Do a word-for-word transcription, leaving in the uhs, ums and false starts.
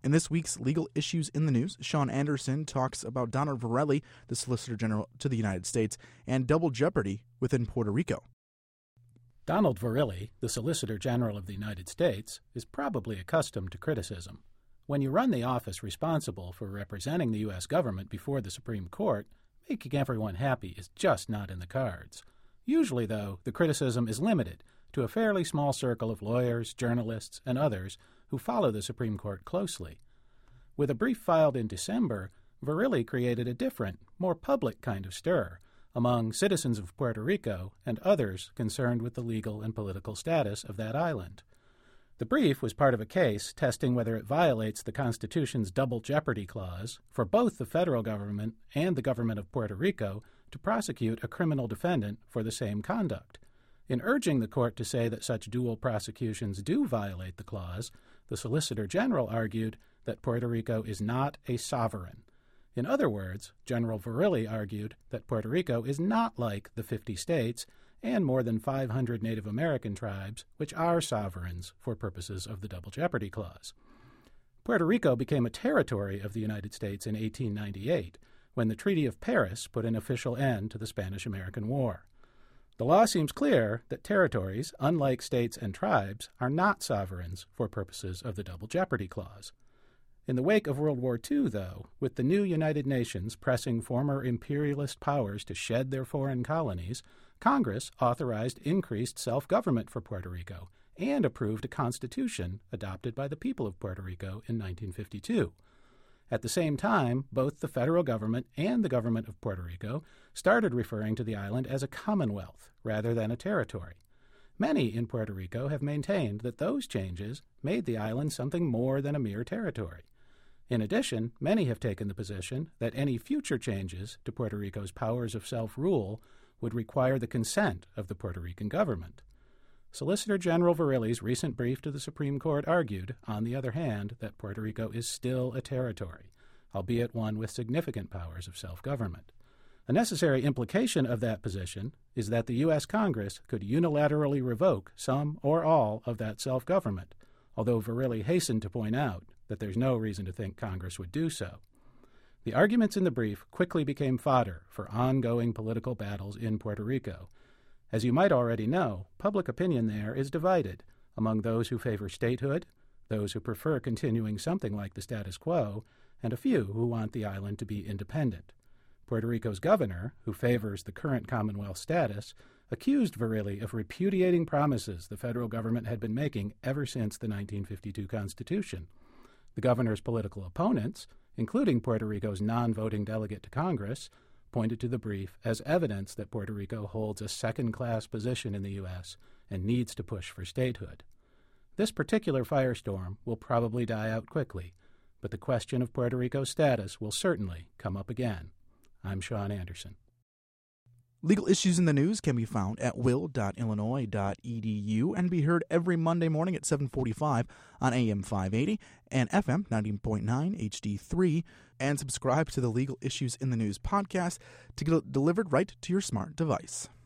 In this week's Legal Issues in the News, Sean Anderson talks about Donald Verrilli, the Solicitor General to the United States, and double jeopardy within Puerto Rico. Donald Verrilli, the Solicitor General of the United States, is probably accustomed to criticism. When you run the office responsible for representing the U S government before the Supreme Court, making everyone happy is just not in the cards. Usually, though, the criticism is limited to a fairly small circle of lawyers, journalists, and others who follow the Supreme Court closely. With a brief filed in December, Verrilli created a different, more public kind of stir among citizens of Puerto Rico and others concerned with the legal and political status of that island. The brief was part of a case testing whether it violates the Constitution's double jeopardy clause for both the federal government and the government of Puerto Rico to prosecute a criminal defendant for the same conduct. In urging the court to say that such dual prosecutions do violate the clause, the Solicitor General argued that Puerto Rico is not a sovereign. In other words, General Verrilli argued that Puerto Rico is not like the fifty states and more than five hundred Native American tribes, which are sovereigns for purposes of the Double Jeopardy Clause. Puerto Rico became a territory of the United States in eighteen ninety-eight, when the Treaty of Paris put an official end to the Spanish-American War. The law seems clear that territories, unlike states and tribes, are not sovereigns for purposes of the Double Jeopardy Clause. In the wake of World War Two, though, with the new United Nations pressing former imperialist powers to shed their foreign colonies, Congress authorized increased self-government for Puerto Rico and approved a constitution adopted by the people of Puerto Rico in nineteen fifty-two. At the same time, both the federal government and the government of Puerto Rico started referring to the island as a commonwealth rather than a territory. Many in Puerto Rico have maintained that those changes made the island something more than a mere territory. In addition, many have taken the position that any future changes to Puerto Rico's powers of self-rule would require the consent of the Puerto Rican government. Solicitor General Verrilli's recent brief to the Supreme Court argued, on the other hand, that Puerto Rico is still a territory, albeit one with significant powers of self-government. A necessary implication of that position is that the U S Congress could unilaterally revoke some or all of that self-government, although Verrilli hastened to point out that there's no reason to think Congress would do so. The arguments in the brief quickly became fodder for ongoing political battles in Puerto Rico. As you might already know, public opinion there is divided among those who favor statehood, those who prefer continuing something like the status quo, and a few who want the island to be independent. Puerto Rico's governor, who favors the current Commonwealth status, accused Verrilli of repudiating promises the federal government had been making ever since the nineteen fifty-two Constitution. The governor's political opponents, including Puerto Rico's non-voting delegate to Congress, pointed to the brief as evidence that Puerto Rico holds a second-class position in the U S and needs to push for statehood. This particular firestorm will probably die out quickly, but the question of Puerto Rico's status will certainly come up again. I'm Sean Anderson. Legal Issues in the News can be found at will dot illinois dot e d u and be heard every Monday morning at seven forty-five on A M five eighty and F M ninety point nine H D three, and subscribe to the Legal Issues in the News podcast to get it delivered right to your smart device.